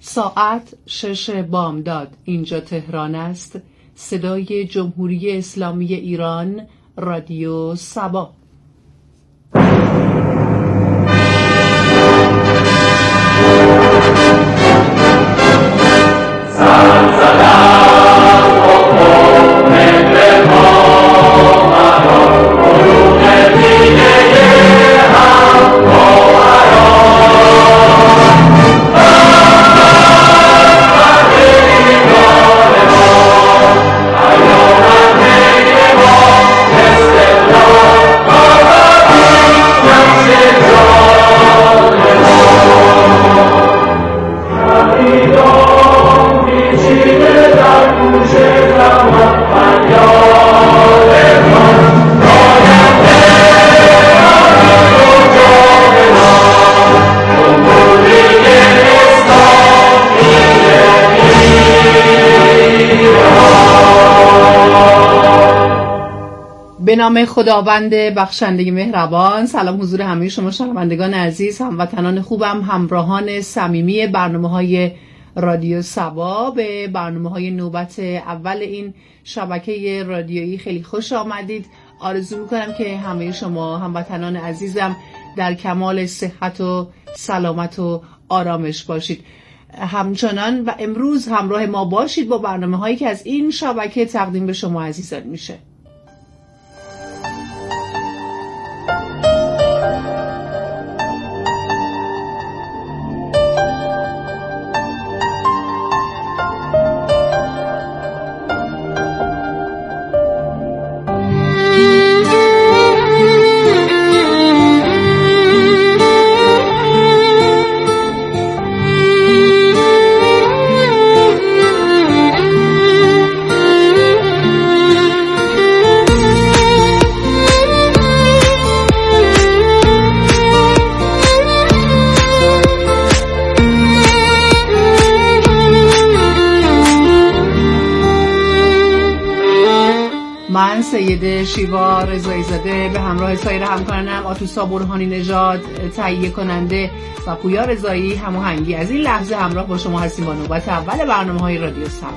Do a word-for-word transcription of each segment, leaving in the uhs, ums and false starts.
ساعت شش بامداد. اینجا تهران است. صدای جمهوری اسلامی ایران، رادیو سبا. به نام خداوند بخشنده مهربان. سلام حضور همه شما شنوندگان عزیز، هموطنان خوبم، همراهان صمیمی برنامه‌های رادیو سبا. به برنامه‌های نوبت اول این شبکه رادیویی خیلی خوش آمدید. آرزو می‌کنم که همه شما هموطنان عزیزم در کمال صحت و سلامت و آرامش باشید. همچنان و امروز همراه ما باشید با برنامه‌هایی که از این شبکه تقدیم به شما عزیزان میشه. من سید شیوا رضایی زاده به همراه سایر همکارانم آتوسا برهانی نژاد، تهیه کننده و پویا رضایی هماهنگی از این لحظه همراه با شما هستیم با نوبت اول برنامه‌های رادیو سبا.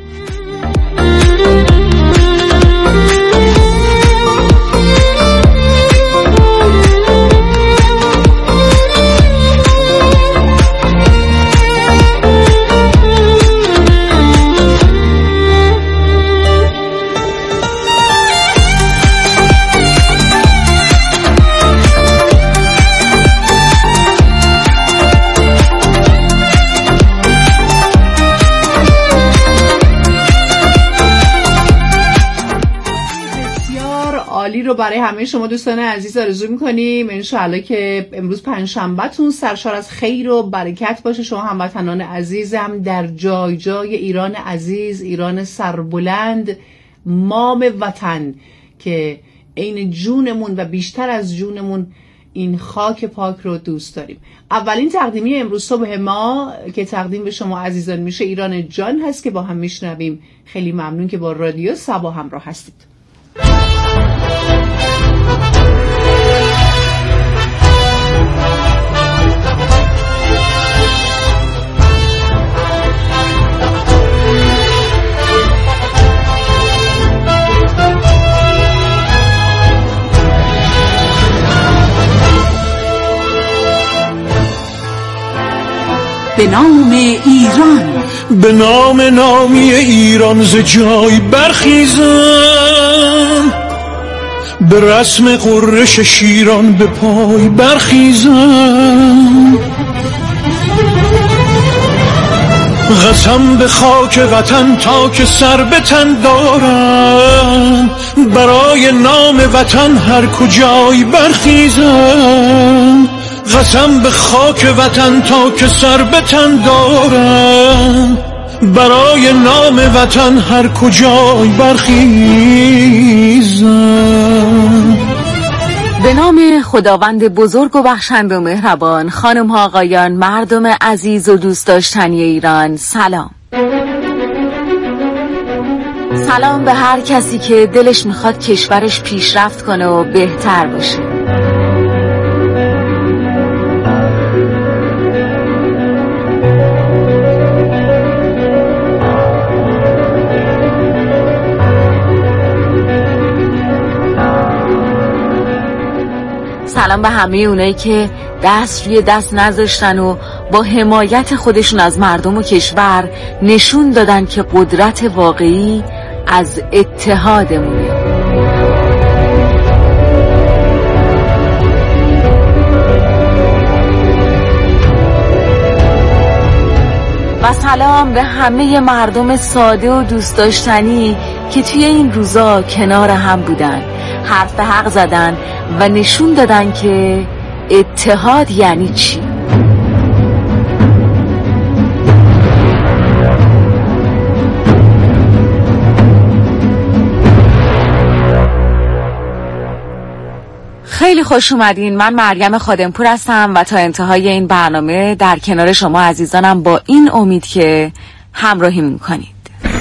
عالی رو برای همه شما دوستان عزیز آرزو می‌کنیم. انشاءالله که امروز پنجشنبه‌تون سرشار از خیر و برکت باشه. شما هموطنان عزیزم در جای جای ایران عزیز، ایران سربلند، مام وطن که عین جونمون و بیشتر از جونمون این خاک پاک رو دوست داریم. اولین تقدیمی امروز صبح ما که تقدیم به شما عزیزان میشه ایران جان هست که با هم میشنویم. خیلی ممنون که با رادیو سبا همراه هستید. به نام ایران، به نام نامی ایران ز جای برخیزم، به رسم قرش شیران به پای برخیزم. قسم به خاک وطن تا که سر به تن دارم، برای نام وطن هر کجای برخیزم. قسم به خاک وطن تا که سر به تن دارم، برای نام وطن هر کجای برخیزم. به نام خداوند بزرگ و بخشند و مهربان. خانم ها آقایان، مردم عزیز و دوست داشتنی ایران، سلام. سلام به هر کسی که دلش میخواد کشورش پیشرفت کنه و بهتر باشه. مثلا به همه اونایی که دست روی دست نذاشتن و با حمایت خودشون از مردم و کشور نشون دادن که قدرت واقعی از اتحادمونه. و سلام به همه مردم ساده و دوست داشتنی که توی این روزا کنار هم بودن، حرف به حق زدن و نشون دادن که اتحاد یعنی چی. خیلی خوش اومدین. من مریم خادمپور هستم و تا انتهای این برنامه در کنار شما عزیزانم با این امید که همراهی میکنید.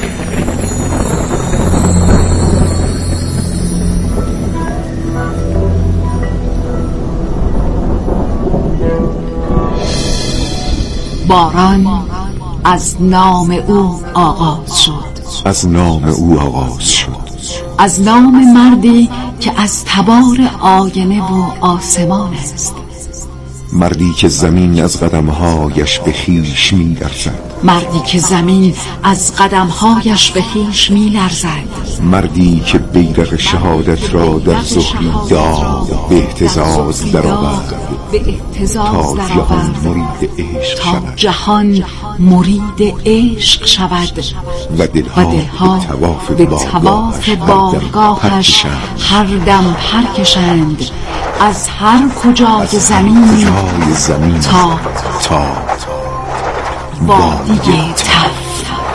باران از نام او آغاز شد، از نام او آغاز شد، از نام مردی که از تبار آینه و آسمان است، مردی که زمین از قدمهایش به خویش می لرزد، مردی که زمین از قدمهایش به خویش می لرزد، مردی که بیرق شهادت را در زهری داد به اهتزاز درآورد تا جهان مرید عشق تا شود جهان مرید عشق شود و دلها به طواف بارگاهش هر دم پرکشند از هر کجای زمین تا تا وادی تف.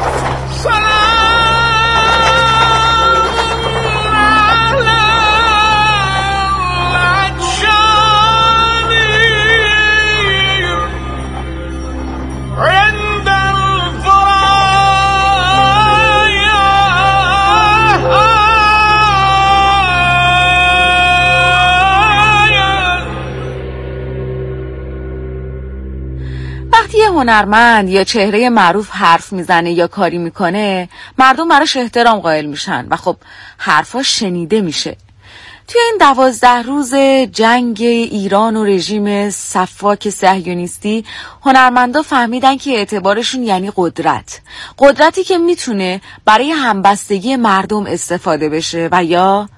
هنرمند یا چهره معروف حرف میزنه یا کاری میکنه، مردم براش احترام قائل میشن و خب حرفاش شنیده میشه. توی این دوازده روز جنگ ایران و رژیم سفاک صهیونیستی هنرمندا فهمیدن که اعتبارشون یعنی قدرت، قدرتی که میتونه برای همبستگی مردم استفاده بشه و یا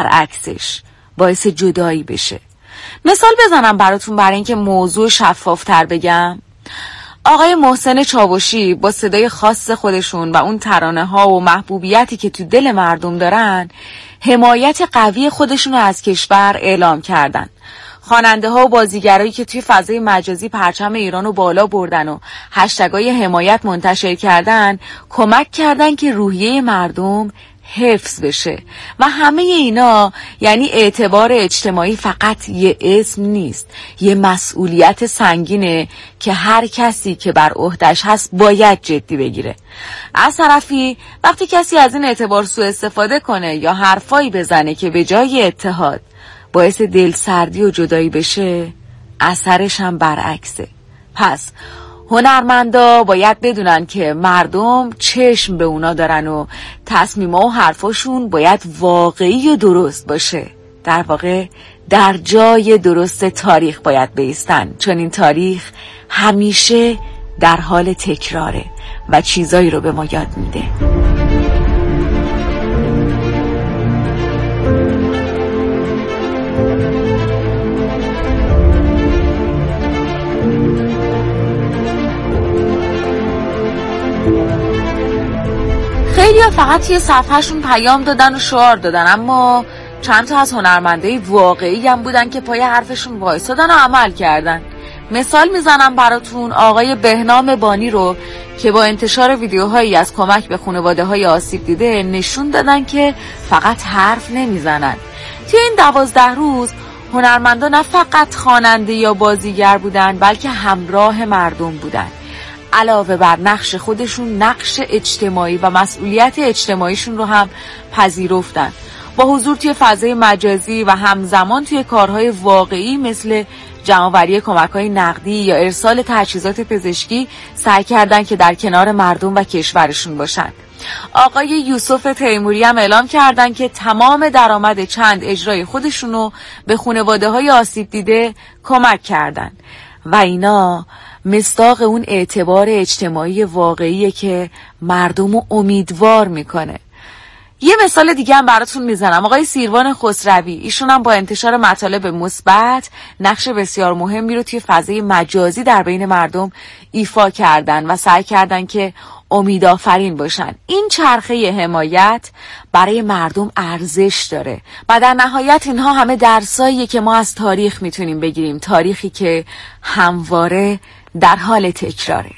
برعکسش باعث جدایی بشه. مثال بزنم براتون برای اینکه موضوع شفافتر بگم. آقای محسن چاوشی با صدای خاص خودشون و اون ترانه ها و محبوبیتی که تو دل مردم دارن حمایت قوی خودشون رو از کشور اعلام کردن. خواننده ها و بازیگرایی که توی فضای مجازی پرچم ایران رو بالا بردن و هشتگای حمایت منتشر کردن کمک کردن که روحیه مردم حفظ بشه و همه اینا یعنی اعتبار اجتماعی فقط یه اسم نیست، یه مسئولیت سنگینه که هر کسی که بر عهده‌اش هست باید جدی بگیره. از طرفی وقتی کسی از این اعتبار سوء استفاده کنه یا حرفایی بزنه که به جای اتحاد باعث دلسردی و جدایی بشه، اثرش هم برعکسه. پس هنرمندا باید بدونن که مردم چشم به اونا دارن و تصمیما و حرفاشون باید واقعی و درست باشه. در واقع در جای درست تاریخ باید بایستن، چون این تاریخ همیشه در حال تکراره و چیزایی رو به ما یاد میده. خیلی ها فقط یه صفحهشون پیام دادن و شعار دادن، اما چند تا از هنرمندای واقعی هم بودن که پای حرفشون وایسادن و عمل کردن. مثال میزنم براتون آقای بهنام بانی رو که با انتشار ویدیوهایی از کمک به خانواده های آسیب دیده نشون دادن که فقط حرف نمیزنن. توی این دوازده روز هنرمندان نه فقط خواننده یا بازیگر بودن بلکه همراه مردم بودن. علاوه بر نقش خودشون نقش اجتماعی و مسئولیت اجتماعیشون رو هم پذیرفتن. با حضور توی فضای مجازی و همزمان توی کارهای واقعی مثل جمع‌آوری کمک‌های نقدی یا ارسال تجهیزات پزشکی سعی کردن که در کنار مردم و کشورشون باشن. آقای یوسف تیموری هم اعلام کردن که تمام درآمد چند اجرای خودشونو به خانواده‌های آسیب دیده کمک کردن و اینا مصداق اون اعتبار اجتماعی واقعیه که مردمو امیدوار میکنه. یه مثال دیگه هم براتون میزنم. آقای سیروان خسروی، ایشون هم با انتشار مطالب مثبت نقش بسیار مهمی رو توی فضای مجازی در بین مردم ایفا کردن و سعی کردن که امیدآفرین باشن. این چرخه حمایت برای مردم ارزش داره و در نهایت اینها همه درساییه که ما از تاریخ میتونیم بگیریم، تاریخی که همواره در حال تکراره.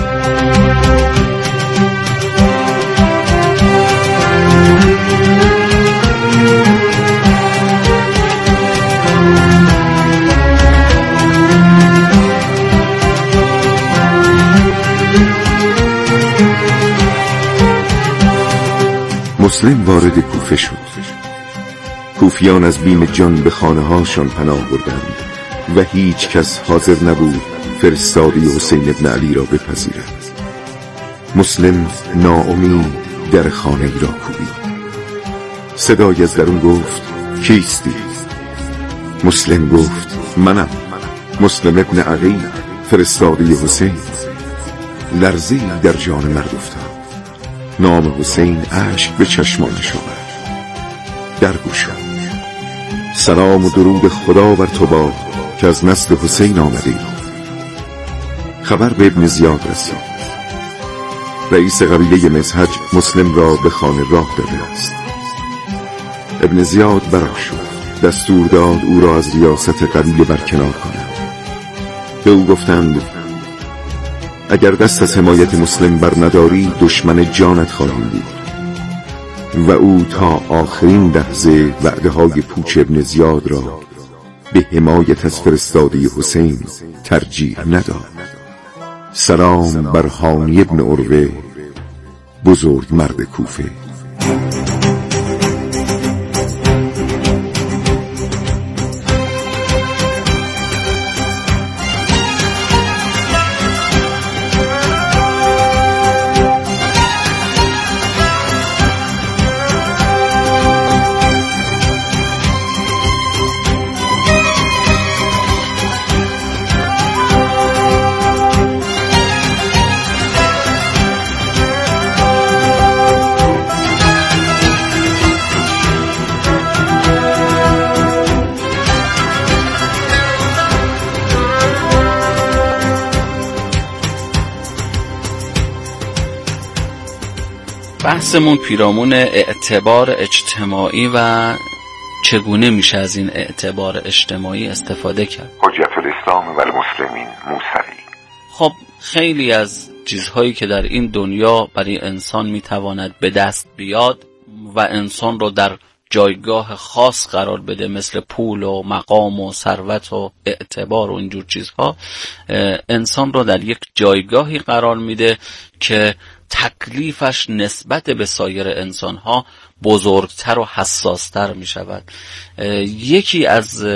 مسلم وارد کوفه شد. کوفیان از بیم جان به خانه هاشان پناه بردند و هیچ کس حاضر نبود فرستادی حسین ابن علی را بپذیرد. مسلم ناامید در خانه را کوبید. صدای از درون گفت کیستی؟ مسلم گفت منم، مسلم ابن علی، فرستادی حسین. لرزی در جان مرد افتاد. نام حسین اشک به چشمانش آورد. در گوشم سلام و درود خدا بر تو باد که از نسل حسین آمده. خبر به ابن زیاد رسید. رئیس قبیله مزهج مسلم را به خانه راه داده است. ابن زیاد برآشفت، دستور داد او را از ریاست قبیله برکنار کنند. به او گفتند اگر دست از حمایت مسلم بر نداری دشمن جانت خواهیم بود. و او تا آخرین لحظه وعده های پوچ ابن زیاد را به حمایت از فرستادی حسین ترجیح نداد. سلام بر هانی ابن عروه، بزرگ مرد کوفه. بحثمون پیرامون اعتبار اجتماعی و چگونه میشه از این اعتبار اجتماعی استفاده کرد. حجت الاسلام و المسلمین موسوی. خب خیلی از چیزهایی که در این دنیا برای انسان میتواند به دست بیاد و انسان رو در جایگاه خاص قرار بده، مثل پول و مقام و ثروت و اعتبار و اینجور چیزها، انسان رو در یک جایگاهی قرار میده که تکلیفش نسبت به سایر انسانها بزرگتر و حساستر می شود. یکی از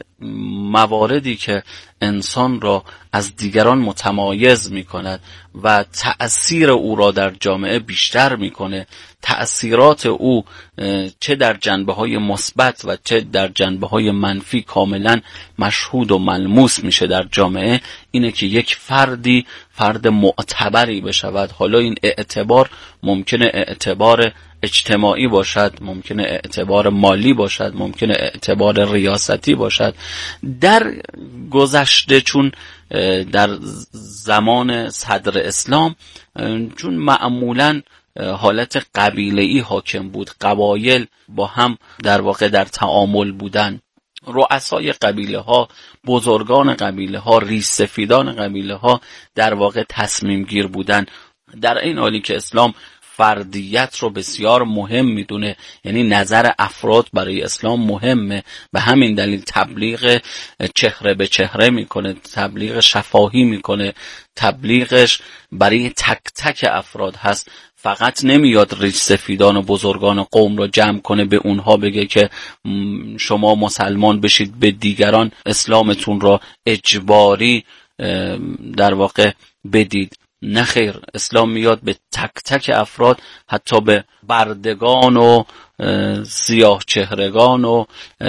مواردی که انسان را از دیگران متمایز می کند و تأثیر او را در جامعه بیشتر می کنه، تأثیرات او چه در جنبه‌های مثبت و چه در جنبه‌های منفی کاملا مشهود و ملموس میشه در جامعه، اینه که یک فردی فرد معتبری بشود. حالا این اعتبار ممکنه اعتبار اجتماعی باشد، ممکنه اعتبار مالی باشد، ممکنه اعتبار ریاستی باشد. در گذشته چون در زمان صدر اسلام چون معمولاً حالت قبیله‌ای حاکم بود، قبایل با هم در واقع در تعامل بودن، رؤسای قبیله ها، بزرگان قبیله ها، ریش سفیدان قبیله ها در واقع تصمیم گیر بودن. در این حالی که اسلام فردیت رو بسیار مهم میدونه، یعنی نظر افراد برای اسلام مهمه، به همین دلیل تبلیغ چهره به چهره میکنه، تبلیغ شفاهی میکنه، تبلیغش برای تک تک افراد هست. فقط نمیاد ریش سفیدان و بزرگان قوم را جمع کنه به اونها بگه که شما مسلمان بشید، به دیگران اسلامتون را اجباری در واقع بدید. نه خیر، اسلام میاد به تک تک افراد، حتی به بردگان و سیاه چهرگان و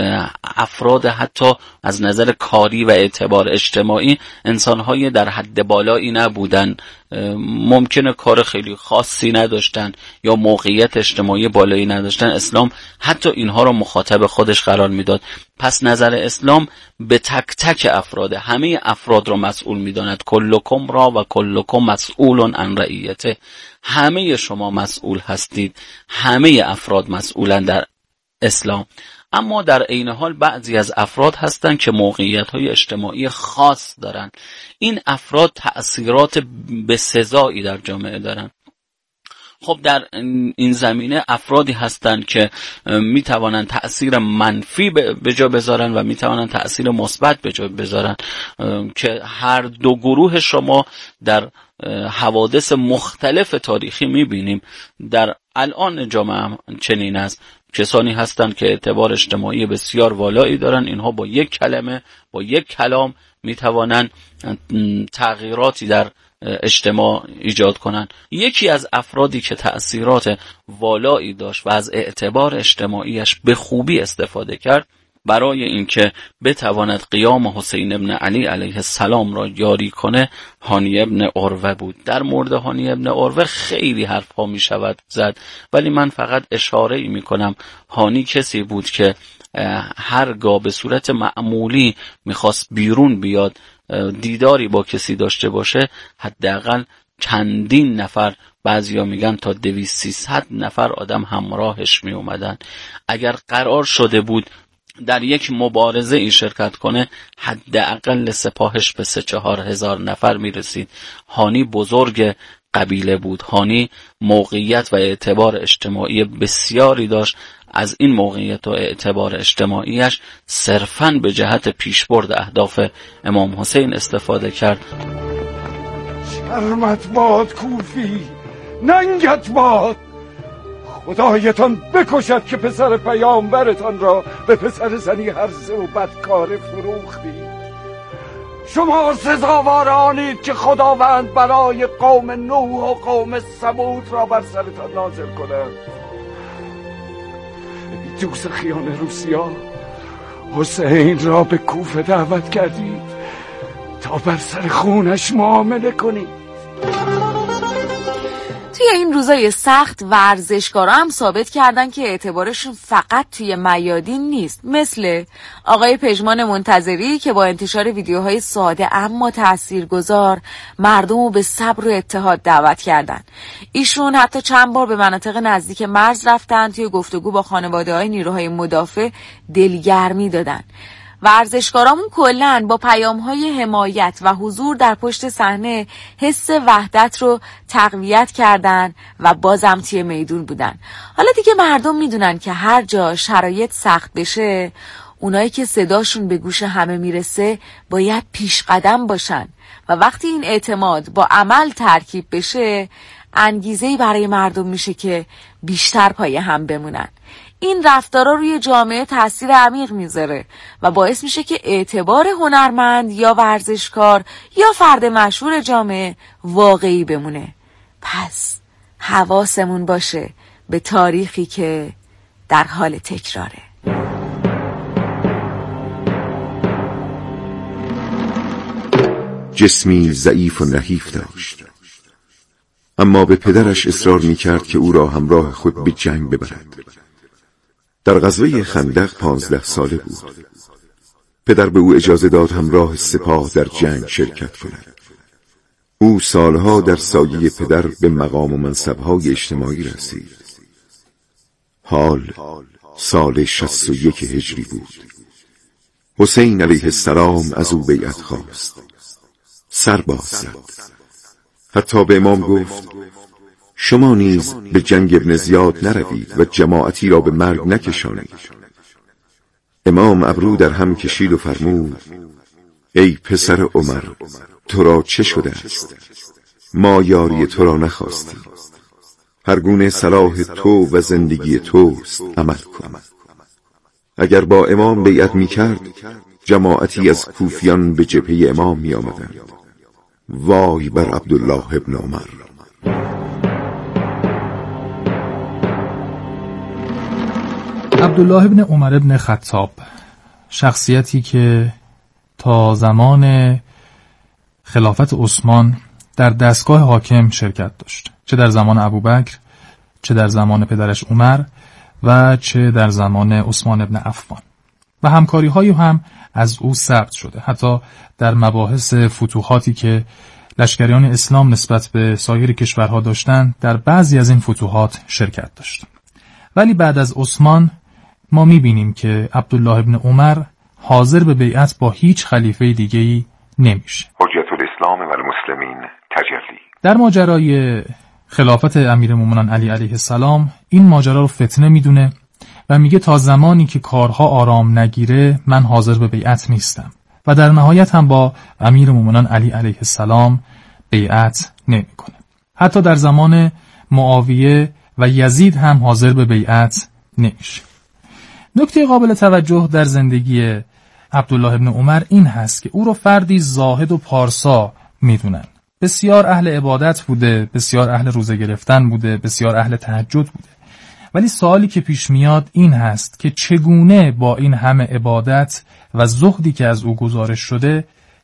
افراد حتی از نظر کاری و اعتبار اجتماعی انسانهای در حد بالایی نبودن، ممکنه کار خیلی خاصی نداشتن یا موقعیت اجتماعی بالایی نداشتن، اسلام حتی اینها رو مخاطب خودش قرار میداد. پس نظر اسلام به تک تک افراد، همه افراد رو مسئول میداند. کلکم را و کلکم مسئول عن رعیته، همه شما مسئول هستید، همه افراد مسئولن در اسلام. اما در عین حال بعضی از افراد هستن که موقعیت‌های اجتماعی خاص دارن. این افراد تأثیرات بسزایی در جامعه دارن. خب در این زمینه افرادی هستند که می توانند تأثیر منفی به جا بذارن و می توانند تأثیر مثبت به جا بذارن که هر دو گروه شما در حوادث مختلف تاریخی می بینیم. در الان جامعه چنین است، کسانی هستند که اعتبار اجتماعی بسیار والایی دارن، اینها با یک کلمه، با یک کلام می توانند تغییراتی در اجتماع ایجاد کنن. یکی از افرادی که تأثیرات والایی داشت و از اعتبار اجتماعیش به خوبی استفاده کرد برای اینکه بتواند قیام حسین ابن علی علیه السلام را یاری کنه، هانی ابن عروه بود. در مورد هانی ابن عروه خیلی حرفا می شود زد، ولی من فقط اشاره ای می کنم. هانی کسی بود که هرگاه به صورت معمولی میخواست بیرون بیاد، دیداری با کسی داشته باشه، حداقل چندین نفر، بعضیا میگن تا دویست سیصد نفر آدم همراهش می اومدن. اگر قرار شده بود در یک مبارزه این شرکت کنه، حداقل سپاهش به سه چهار هزار نفر میرسید. هانی بزرگ قبیله بود، هانی موقعیت و اعتبار اجتماعی بسیاری داشت. از این موقعیت و اعتبار اجتماعیش صرفاً به جهت پیشبرد اهداف امام حسین استفاده کرد. شرمت باد کوفی، ننگت باد، خدایتان بکشد که پسر پیامبرتان را به پسر زنی هرزه و بدکاره فروختید. شما سزاوارانید که خداوند برای قوم نوح و قوم ثمود را بر سرتان نازل کند. دوزخیان روسیا، حسین را به کوفه دعوت کردید تا بر سر خونش معامله کنید. توی این روزای سخت ورزشکارا هم ثابت کردن که اعتبارشون فقط توی میادین نیست، مثل آقای پژمان منتظری که با انتشار ویدیوهای ساده اما تاثیرگذار مردم رو به صبر و اتحاد دعوت کردن. ایشون حتی چند بار به مناطق نزدیک مرز رفتن، توی گفتگو با خانواده‌های نیروهای مدافع دلگرمی دادن. ورزشکارامون کلن با پیام‌های حمایت و حضور در پشت صحنه حس وحدت رو تقویت کردن و بازم توی میدون بودن. حالا دیگه مردم میدونن که هر جا شرایط سخت بشه، اونایی که صداشون به گوش همه میرسه باید پیش قدم باشن و وقتی این اعتماد با عمل ترکیب بشه، انگیزه‌ای برای مردم میشه که بیشتر پای هم بمونن. این رفتارا روی جامعه تاثیر عمیق میذاره و باعث میشه که اعتبار هنرمند یا ورزشکار یا فرد مشهور جامعه واقعی بمونه. پس حواسمون باشه به تاریخی که در حال تکراره. جسمی ضعیف و نحیف داشت، اما به پدرش اصرار میکرد که او را همراه خود به جنگ ببرد. در غزوه خندق پانزده ساله بود. پدر به او اجازه داد همراه سپاه در جنگ شرکت کند. او سالها در سایه پدر به مقام و منصبهای اجتماعی رسید. حال سال شصت و یک هجری بود. حسین علیه السلام از او بیعت خواست. سر باز زد. حتی به امام گفت شما نیز به جنگ ابن زیاد نروید و جماعتی را به مرگ نکشانید. امام ابرو در هم کشید و فرمود ای پسر عمر، تو را چه شده است؟ ما یاری تو را نخواستیم. هر گونه صلاح تو و زندگی توست عمل کن. اگر با امام بیعت می کرد، جماعتی از کوفیان به جبهه امام می آمدند. وای بر عبدالله ابن عمر. عبدالله ابن عمر ابن خطاب، شخصیتی که تا زمان خلافت عثمان در دستگاه حاکم شرکت داشت، چه در زمان ابوبکر، چه در زمان پدرش عمر و چه در زمان عثمان ابن عفان، و همکاری هایی هم از او ثبت شده. حتی در مباحث فتوحاتی که لشکریان اسلام نسبت به سایر کشورها داشتند، در بعضی از این فتوحات شرکت داشت. ولی بعد از عثمان ما میبینیم که عبدالله ابن عمر حاضر به بیعت با هیچ خلیفه دیگه‌ای نمیشه. حجت الاسلام و المسلمین تجلی. در ماجرای خلافت امیرالمومنین علی علیه السلام این ماجرا رو فتنه میدونه و میگه تا زمانی که کارها آرام نگیره من حاضر به بیعت نیستم، و در نهایت هم با امیرالمومنین علی علیه السلام بیعت نمیکنه. حتی در زمان معاویه و یزید هم حاضر به بیعت نمیشه. نکته قابل توجه در زندگی عبدالله ابن عمر این هست که او رو فردی زاهد و پارسا میدونن. بسیار اهل عبادت بوده، بسیار اهل روزه گرفتن بوده، بسیار اهل تهجد بوده. ولی سوالی که پیش میاد این هست که چگونه با این همه عبادت و زهدی که از او گزارش شده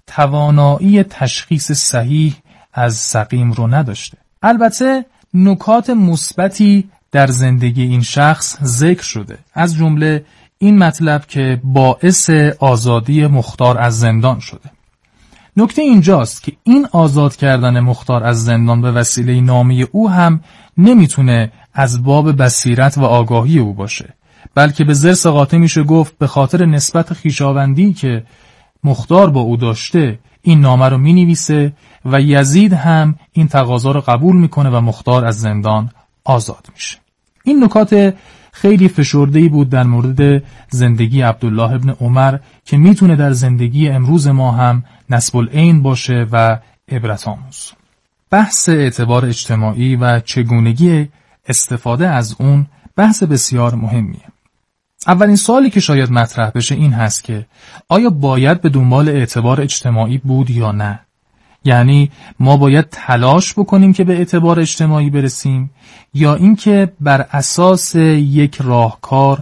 توانایی تشخیص صحیح از سقیم رو نداشته. البته نکات مثبتی در زندگی این شخص ذکر شده، از جمله این مطلب که باعث آزادی مختار از زندان شده. نکته اینجاست که این آزاد کردن مختار از زندان به وسیله نامه او هم نمیتونه از باب بصیرت و آگاهی او باشه، بلکه به ضرس قاطع میشه گفت به خاطر نسبت خویشاوندی که مختار با او داشته این نامه رو مینویسه و یزید هم این تقاضا رو قبول میکنه و مختار از زندان آزاد میشه. این نکات خیلی فشرده‌ای بود در مورد زندگی عبدالله ابن عمر که میتونه در زندگی امروز ما هم نصب العین باشه و عبرت آموز. بحث اعتبار اجتماعی و چگونگی استفاده از اون بحث بسیار مهمیه. اولین سوالی که شاید مطرح بشه این هست که آیا باید به دنبال اعتبار اجتماعی بود یا نه؟ یعنی ما باید تلاش بکنیم که به اعتبار اجتماعی برسیم، یا اینکه بر اساس یک راهکار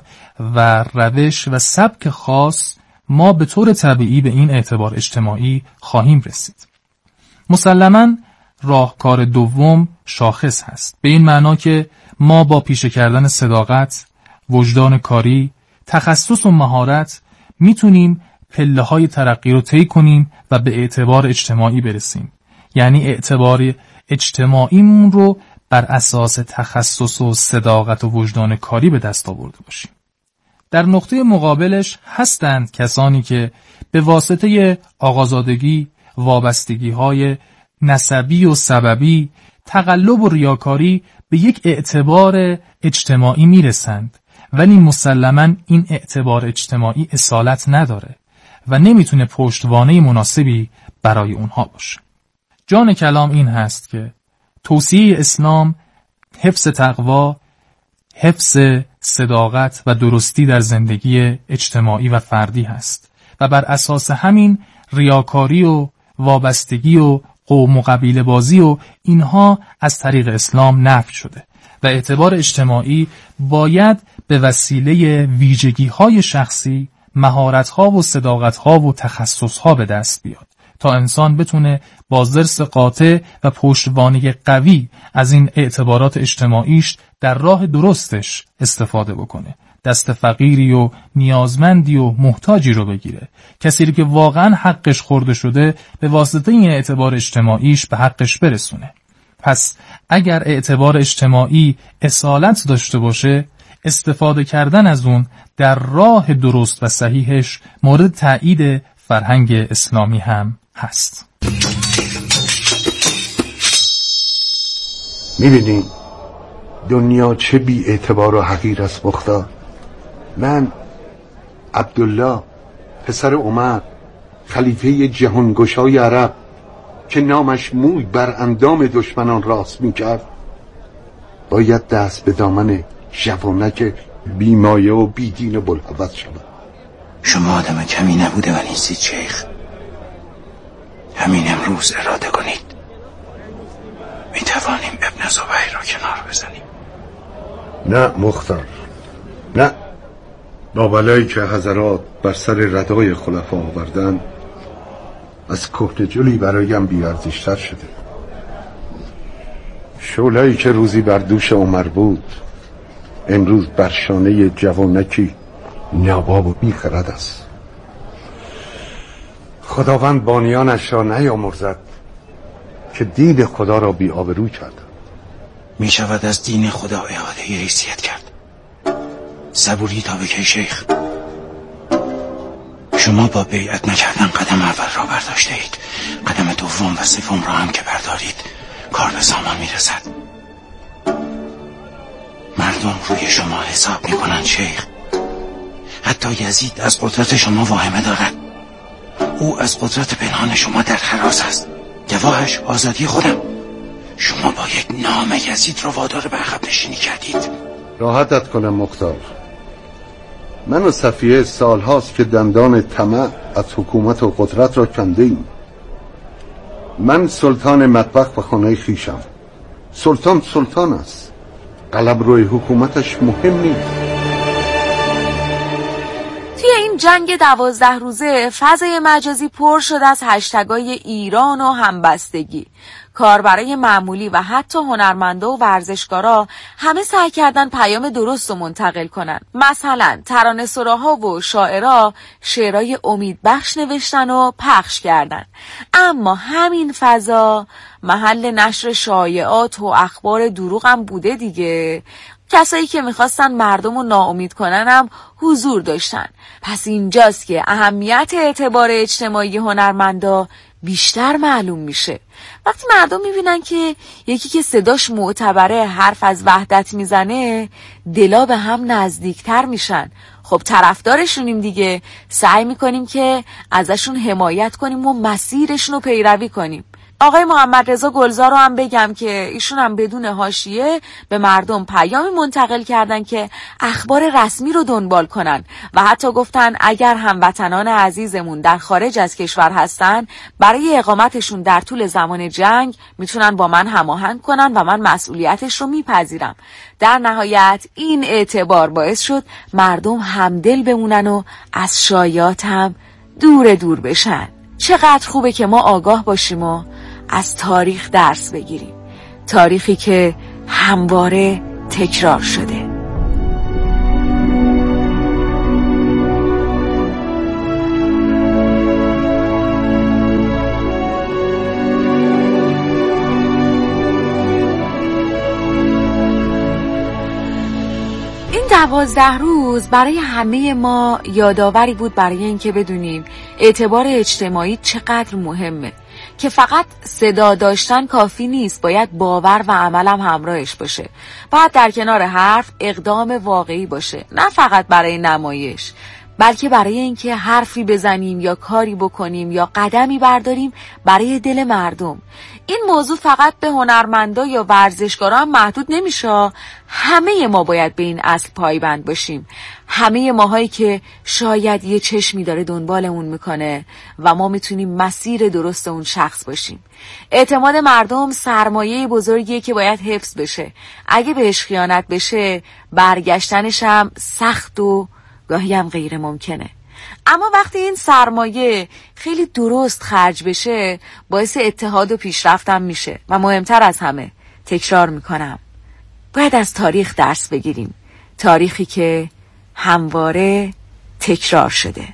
و روش و سبک خاص ما به طور طبیعی به این اعتبار اجتماعی خواهیم رسید؟ مسلماً راهکار دوم شاخص هست، به این معنا که ما با پیشه کردن صداقت، وجدان کاری، تخصص و مهارت میتونیم پله های ترقی رو طی کنیم و به اعتبار اجتماعی برسیم. یعنی اعتبار اجتماعیمون رو بر اساس تخصص و صداقت و وجدان کاری به دست آورده باشیم. در نقطه مقابلش هستند کسانی که به واسطه آقازادگی، وابستگی های نسبی و سببی، تقلب و ریاکاری به یک اعتبار اجتماعی میرسند، ولی مسلماً این اعتبار اجتماعی اصالت نداره و نمیتونه پشتوانه مناسبی برای اونها باشه. جان کلام این هست که توصیه اسلام حفظ تقوا، حفظ صداقت و درستی در زندگی اجتماعی و فردی هست و بر اساس همین ریاکاری و وابستگی و قوم و قبیله بازی و اینها از طریق اسلام نفی شده و اعتبار اجتماعی باید به وسیله ویژگی‌های شخصی، مهارت‌ها و صداقت‌ها و تخصص‌ها به دست بیاد تا انسان بتونه با ضرس قاطع و پشتوانه قوی از این اعتبارات اجتماعیش در راه درستش استفاده بکنه، دست فقیری و نیازمندی و محتاجی رو بگیره، کسی که واقعا حقش خورده شده به واسطه این اعتبار اجتماعیش به حقش برسونه. پس اگر اعتبار اجتماعی اصالت داشته باشه، استفاده کردن از اون در راه درست و صحیحش مورد تایید فرهنگ اسلامی هم هست. میبینی دنیا چه بی اعتبار و حقیر است مختار. من عبدالله پسر عمر، خلیفه جهانگشای عرب که نامش موی بر اندام دشمنان راست میکرد، باید دست به دامن جوانک بیمایه و بیدین و بلحوث شود. شما آدم کمی نبوده و نیستید شیخ. همین امروز اراده کنید می توانیم ابن زبیر را کنار بزنیم. نه مختار، نه. با بلایی که حضرات بر سر ردای خلفا آوردن از کهنه جلی برایم بی‌ارزش‌تر شده. شعله‌ای که روزی بر دوش عمر بود امروز بر شانه جوانکی ناباب و بیخرد است. خداوند بانیانش را نیامرزد که دین خدا را بی آبرو کرد. می شود از دین خدا اعاده حیثیت کرد. صبوری تا به کی شیخ؟ شما با بیعت نکردن قدم اول را برداشته اید، قدم دوم و سوم را هم که بردارید کار به سامان می رسد. مردم روی شما حساب می کنند شیخ. حتی یزید از قدرت شما واهمه دارد. او از قدرت پنهان شما در حراس است. گواهش آزادی خودم. شما با یک نام یزید را وادار به عقب نشینی کردید. راحتت کنم مختار، من و صفیه سال هاست که دندان طمع از حکومت و قدرت را کنده ایم. من سلطان مطبخ و خانه خیشم. سلطان سلطان است، قلمروی حکومتش مهم نیست. توی این جنگ دوازده روزه فضای مجازی پر شد از هشتگای ایران و همبستگی. کاربرای معمولی و حتی هنرمندا و ورزشکارا همه سعی کردن پیام درست رو منتقل کنن. مثلا ترانه‌سراها و شاعرها شعرهای امیدبخش نوشتن و پخش کردن. اما همین فضا محل نشر شایعات و اخبار دروغ هم بوده دیگه. کسایی که میخواستن مردم رو ناامید کنن هم حضور داشتن. پس اینجاست که اهمیت اعتبار اجتماعی هنرمندا بیشتر معلوم میشه. وقتی مردم میبینن که یکی که صداش معتبره حرف از وحدت میزنه، دلا به هم نزدیکتر میشن. خب طرفدارشونیم دیگه، سعی میکنیم که ازشون حمایت کنیم و مسیرشون رو پیروی کنیم. آقای محمد رضا گلزار رو هم بگم که ایشون هم بدون حاشیه به مردم پیامی منتقل کردن که اخبار رسمی رو دنبال کنن و حتی گفتن اگر هموطنان عزیزمون در خارج از کشور هستن، برای اقامتشون در طول زمان جنگ میتونن با من هماهنگ کنن و من مسئولیتش رو میپذیرم. در نهایت این اعتبار باعث شد مردم همدل بمونن و از شایعات هم دور دور بشن. چقدر خوبه که ما آگاه باشیم و از تاریخ درس بگیریم. تاریخی که همواره تکرار شده. این دوازده روز برای همه ما یادآوری بود برای اینکه بدونیم اعتبار اجتماعی چقدر مهمه، که فقط صدا داشتن کافی نیست، باید باور و عملم همراهش باشه. باید در کنار حرف اقدام واقعی باشه، نه فقط برای نمایش، بلکه برای اینکه حرفی بزنیم یا کاری بکنیم یا قدمی برداریم برای دل مردم. این موضوع فقط به هنرمندا یا ورزشکارا هم محدود نمیشه. همه ما باید به این اصل پایبند باشیم. همه ماهایی که شاید یه چشمی داره دنبالمون میکنه و ما میتونیم مسیر درست اون شخص باشیم. اعتماد مردم سرمایه بزرگیه که باید حفظ بشه. اگه بهش خیانت بشه برگشتنش هم سخت و گاهی هم غیر ممکنه. اما وقتی این سرمایه خیلی درست خرج بشه باعث اتحاد و پیشرفتم میشه. و مهمتر از همه، تکرار میکنم، باید از تاریخ درس بگیریم. تاریخی که همواره تکرار شده.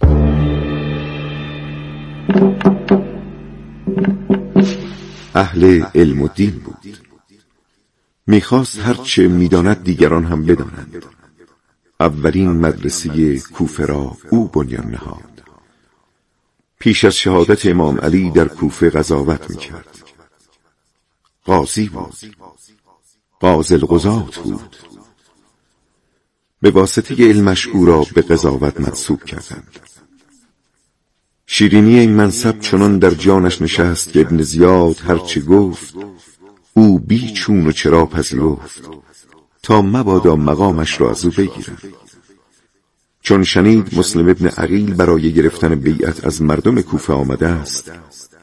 اهل علم و دین بود. میخواست هرچه میداند دیگران هم بدانند. اولین مدرسه کوفه را او بنیان نهاد. پیش از شهادت امام علی در کوفه قضاوت میکرد. قاضی بود. قاضی القضات بود. به واسطه علمش او را به قضاوت منصوب کردند. شیرینی این منصب چنان در جانش نشست که ابن زیاد هرچه گفت او بی چون و چرا پذیرفت تا مبادا مقامش را از او بگیرند. چون شنید مسلم ابن عقیل برای گرفتن بیعت از مردم کوفه آمده است،